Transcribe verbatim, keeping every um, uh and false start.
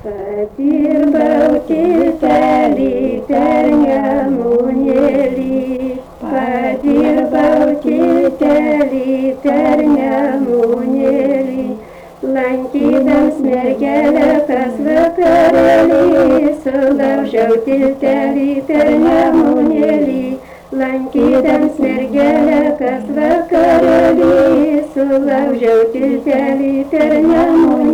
Padirbau tiltelį per Nemunėlį, padirbau tiltelį per Nemunėlį, lankydams mergelę kas vakarėlį, sulaužiau tiltelį per Nemunėlį, lankydams mergelę kas vakarėlį, sulaužiau tiltelį per Nemunėlį.